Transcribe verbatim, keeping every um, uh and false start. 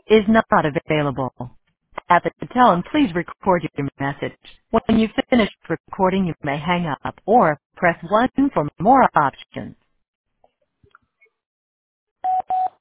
is not available. At the tone, please record your message. When you finish recording, you may hang up or press one for more options.